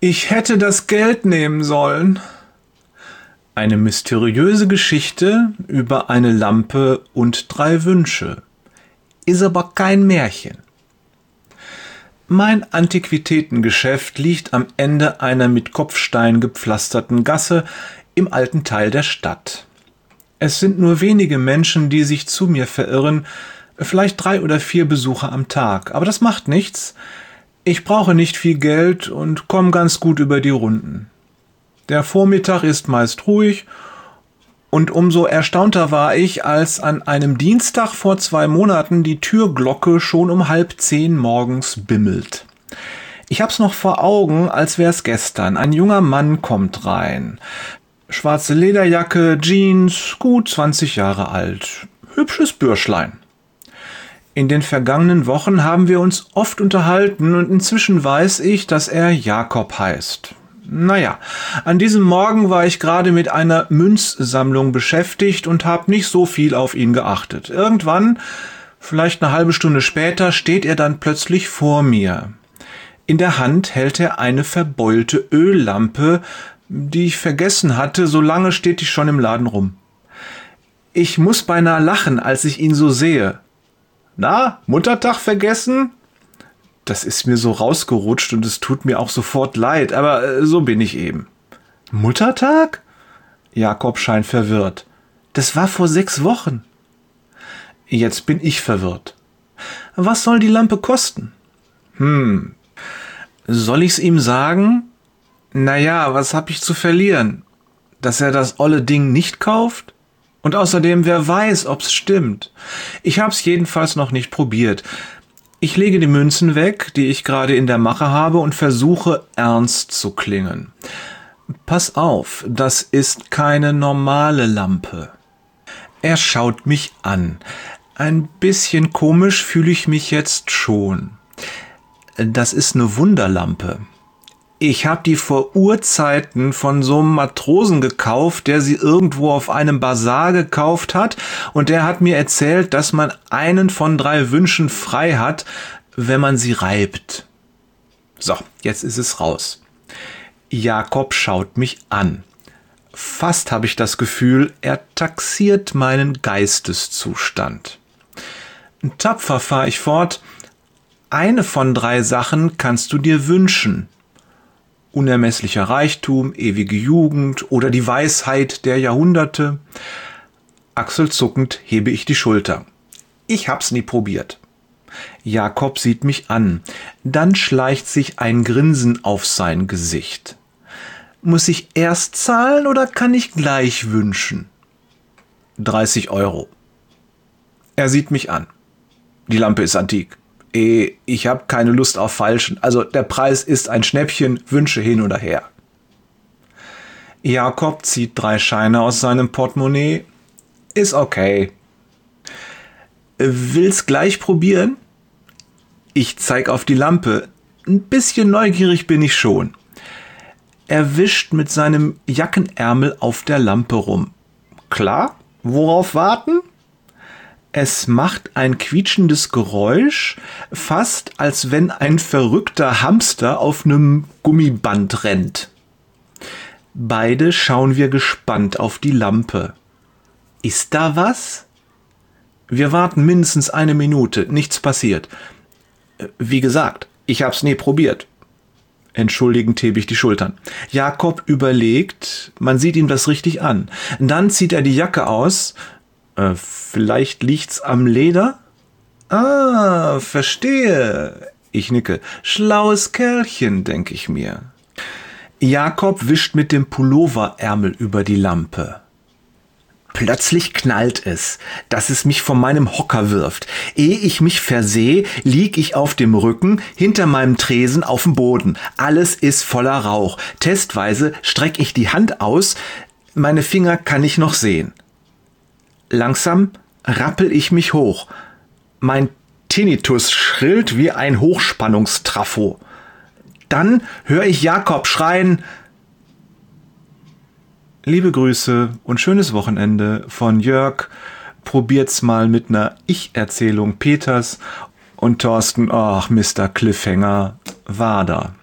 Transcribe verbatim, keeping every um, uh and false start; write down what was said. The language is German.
Ich hätte das Geld nehmen sollen. Eine mysteriöse Geschichte über eine Lampe und drei Wünsche. Ist aber kein Märchen. Mein Antiquitätengeschäft liegt am Ende einer mit Kopfstein gepflasterten Gasse im alten Teil der Stadt. Es sind nur wenige Menschen, die sich zu mir verirren, vielleicht drei oder vier Besucher am Tag. Aber das macht nichts. Ich brauche nicht viel Geld und komme ganz gut über die Runden. Der Vormittag ist meist ruhig und umso erstaunter war ich, als an einem Dienstag vor zwei Monaten die Türglocke schon um halb zehn morgens bimmelt. Ich hab's noch vor Augen, als wär's gestern. Ein junger Mann kommt rein. Schwarze Lederjacke, Jeans, gut zwanzig Jahre alt. Hübsches Bürschlein. In den vergangenen Wochen haben wir uns oft unterhalten und inzwischen weiß ich, dass er Jakob heißt. Naja, an diesem Morgen war ich gerade mit einer Münzsammlung beschäftigt und habe nicht so viel auf ihn geachtet. Irgendwann, vielleicht eine halbe Stunde später, steht er dann plötzlich vor mir. In der Hand hält er eine verbeulte Öllampe, die ich vergessen hatte, so lange steht die schon im Laden rum. Ich muss beinahe lachen, als ich ihn so sehe. Na, Muttertag vergessen? Das ist mir so rausgerutscht und es tut mir auch sofort leid, aber äh, so bin ich eben. Muttertag? Jakob scheint verwirrt. Das war vor sechs Wochen. Jetzt bin ich verwirrt. Was soll die Lampe kosten? Hm, soll ich's ihm sagen? Naja, was hab ich zu verlieren? Dass er das olle Ding nicht kauft? Und außerdem, wer weiß, ob's stimmt. Ich hab's jedenfalls noch nicht probiert. Ich lege die Münzen weg, die ich gerade in der Mache habe, und versuche ernst zu klingen. Pass auf, das ist keine normale Lampe. Er schaut mich an. Ein bisschen komisch fühle ich mich jetzt schon. Das ist eine Wunderlampe. Ich habe die vor Urzeiten von so einem Matrosen gekauft, der sie irgendwo auf einem Basar gekauft hat, und der hat mir erzählt, dass man einen von drei Wünschen frei hat, wenn man sie reibt. So, jetzt ist es raus. Jakob schaut mich an. Fast habe ich das Gefühl, er taxiert meinen Geisteszustand. Tapfer fahre ich fort. Eine von drei Sachen kannst du dir wünschen. Unermesslicher Reichtum, ewige Jugend oder die Weisheit der Jahrhunderte. Achselzuckend hebe ich die Schulter. Ich hab's nie probiert. Jakob sieht mich an. Dann schleicht sich ein Grinsen auf sein Gesicht. Muss ich erst zahlen oder kann ich gleich wünschen? dreißig Euro. Er sieht mich an. Die Lampe ist antik. Ich habe keine Lust auf Falschen. Also der Preis ist ein Schnäppchen, Wünsche hin oder her. Jakob zieht drei Scheine aus seinem Portemonnaie. Ist okay. Will's gleich probieren? Ich zeig auf die Lampe. Ein bisschen neugierig bin ich schon. Er wischt mit seinem Jackenärmel auf der Lampe rum. Klar? Worauf warten? Es macht ein quietschendes Geräusch, fast als wenn ein verrückter Hamster auf einem Gummiband rennt. Beide schauen wir gespannt auf die Lampe. Ist da was? Wir warten mindestens eine Minute, nichts passiert. Wie gesagt, ich hab's nie probiert. Entschuldigend hebe ich die Schultern. Jakob überlegt, man sieht ihm das richtig an. Dann zieht er die Jacke aus. Äh, vielleicht liegt's am Leder? Ah, verstehe. Ich nicke. Schlaues Kerlchen, denke ich mir. Jakob wischt mit dem Pulloverärmel über die Lampe. Plötzlich knallt es, dass es mich von meinem Hocker wirft. Ehe ich mich versehe, lieg ich auf dem Rücken, hinter meinem Tresen auf dem Boden. Alles ist voller Rauch. Testweise strecke ich die Hand aus. Meine Finger kann ich noch sehen. Langsam rappel ich mich hoch. Mein Tinnitus schrillt wie ein Hochspannungstrafo. Dann höre ich Jakob schreien: Liebe Grüße und schönes Wochenende von Jörg. Probiert's mal mit einer Ich-Erzählung Peters und Thorsten. Ach, Mister Cliffhanger, Wader.